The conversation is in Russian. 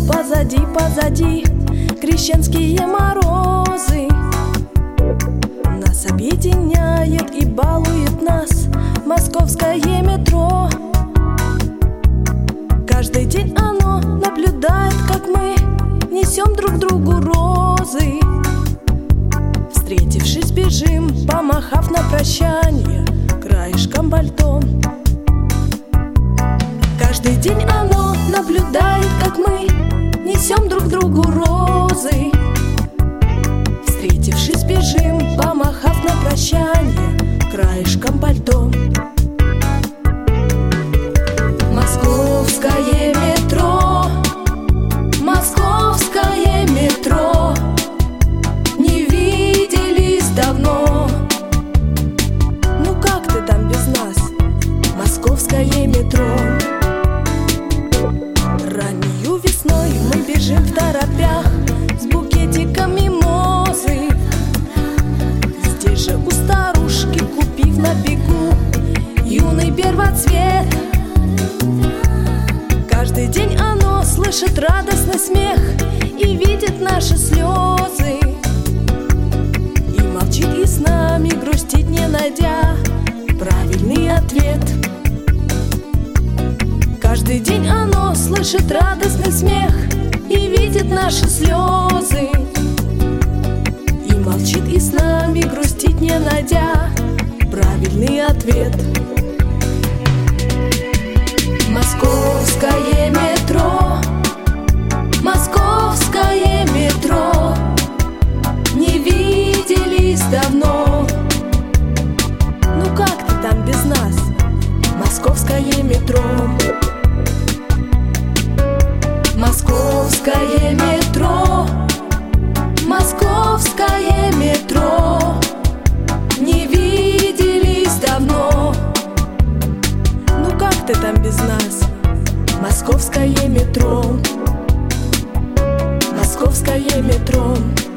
позади, позади крещенские морозы. Нас объединяет и балует нас московское метро. Каждый день оно наблюдает, как мы несем друг другу розы. Встретившись, бежим, помахав на прощанье краешком пальто. Каждый день оно наблюдает, как мы несем друг другу розы. Встретившись, бежим, помахав на прощанье краешком пальто. Московское метро, московское метро, не виделись давно. Ну как ты там без нас, московское метро? Раннею весной мы бежим в торопях с букетиком мимозы. Здесь же у старушки, купив на бегу юный первоцвет. Каждый день оно слышит радостный смех и видит наши слезы, и молчит, и с нами грустит, не найдя правильный ответ. Каждый день оно слышит радостный смех и видит наши слезы, и молчит, и с нами грустит, не найдя правильный ответ. Московское метро, московское метро, не виделись давно. Ну как ты там без нас, московское метро? Московское метро, московское метро, не виделись давно. Ну как ты там без нас, московское метро, московское метро.